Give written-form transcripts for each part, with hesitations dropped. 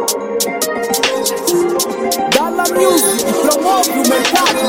Gala Music promove o mercado.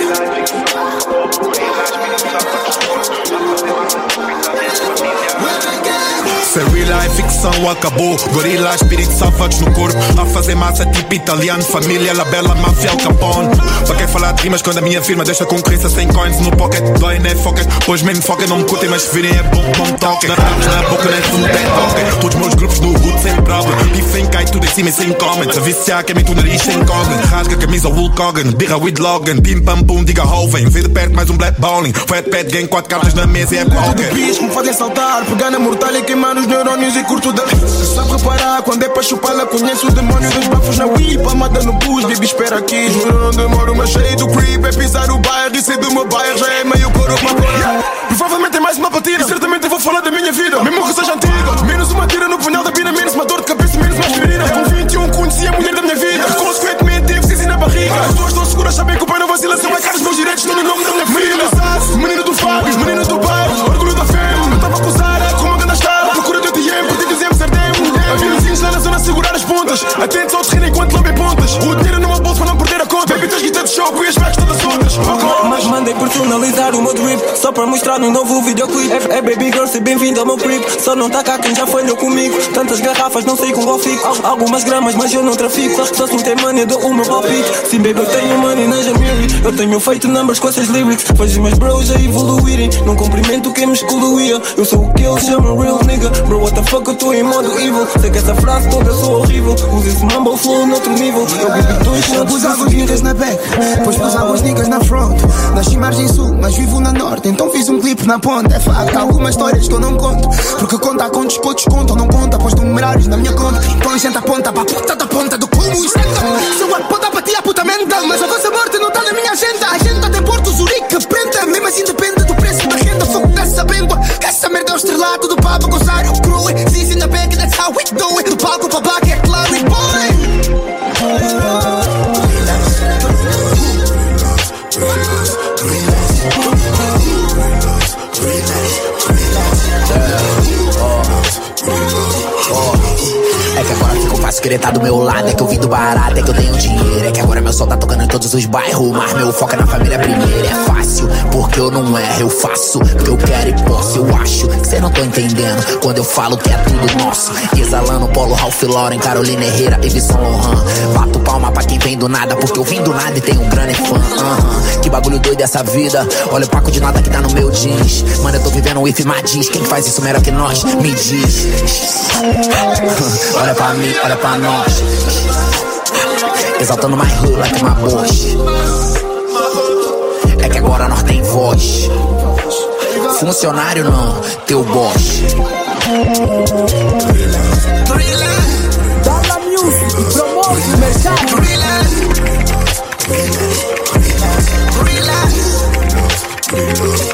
Se real life ficção acabou, gorila, espíritos salvados no corpo. A fazer massa tipo italiano, família, la bella, máfia, Al Capone. Para quem falar de rimas quando a minha firma deixa concorrência sem coins no pocket. Dói, né, foca, pois mesmo foca, não me curtem, mas se virem é bom, não me toquem. Na boca, né, tudo é toque. Todos meus grupos no good, sem problem. Bifem, cai tudo em cima e sem comments. A viciar, queimem tu nariz sem cogn. Rasga a camisa, Hulk Hogan, birra with Logan. Pim pam pum, diga Hoven. Vê de perto mais um black bowling. Fat pad gang, 4 cartas na mesa e é poker. Bicho, me fazem saltar, pegar na mortalha e queimar os neurônios e curto da. Sabe reparar, quando é pra chupá-la, conheço o demônio dos bafos na whip. Amada no bus, baby, espera aqui. Juro, não demoro, mas cheio do creep. É pisar o bairro e ser do meu bairro, já é meio coro, uma cor. Provavelmente é mais uma batida, e certamente eu vou falar da minha vida, mesmo que seja antiga. Menos uma tira no punhal da pina, menos uma dor de cabeça, menos uma aspirina. Com 21 conheci a mulher da minha vida, consequentemente tive ciência na barriga. As pessoas estão seguras, sabem que o pai não vacila. São caros meus direitos, não no nome da minha filha. Menino do Sass, menino do Fábio, menino do bairro, orgulho da fêmea. Eu tava a acusar, como a ganda estava, procura de ATM, por ti dizemos ardemos. Havia vizinhos lá na zona a segurar as pontas, atentos ao terreno enquanto lambem pontas. O dinheiro no meu bolso para não perder a conta. Baby, tens guita de choco e as bags todas soltas. Mas mandei personalizar o meu drip, só para mostrar no novo videoclip. É baby girl, seja bem-vindo ao meu crib. Só não tá cá quem já falhou comigo. Tantas garrafas, não sei com qual fico. Algumas gramas, mas eu não trafico. Só se não tem money, dou o meu palpite. Sim, baby, eu tenho money na Jamiri. Eu tenho feito numbers com essas lyrics. Faz os meus bros a evoluírem. Não cumprimento quem me excluía. Eu sou o que eles chamam real nigga. Bro, what the fuck, eu tô em modo evil. Sei que essa frase toda sou horrível. Uso esse mumble flow noutro nível. Eu bebi 2 shots. Pus alguns niggas na back, pois pus alguns niggas na front. Nasci margem sul, mas vivo na norte. Então fiz um clipe na ponta. É facto, algumas histórias que eu não conto, porque conta com descontos, conta ou não conta. Pois numerários na minha conta. Então gente aponta para a puta da ponta do como isto é. Se o ar pode para ti a puta mental, mas a vossa morte não tá na minha agenda. A agenda tem Porto Zurique, prenda. Mesmo assim depende do preço da renda. Fogo dessa bengua, que essa merda é o estrelado do papo. Gozar o crew, zizi na back, that's how we do it. Do palco para back é claro e boy. É que agora fico fácil querer tá do meu lado. É que eu vim do barato, é que eu tenho dinheiro. É que agora meu som tá tocando em todos os bairros. Mas meu foco é na família primeiro. É fácil, porque eu não erro. Eu faço, porque eu quero e posso. Eu acho que cê não tô entendendo quando eu falo que é tudo nosso. Exalando Polo, Ralph Lauren, Carolina Herrera e Saint Laurent. Bato palma pra quem vem do nada, porque eu vim do nada e tenho um grande fã. Que bagulho doido essa vida. Olha o paco de nota que tá no meu jeans. Mano, eu tô vivendo o if Madiz. Quem faz isso melhor que nós? Me diz. Olha pra mim, olha pra nós. Exaltando my hood like my boss. É que agora nós tem voz. Funcionário não, teu boss. Gala Music promove o mercado. Relax.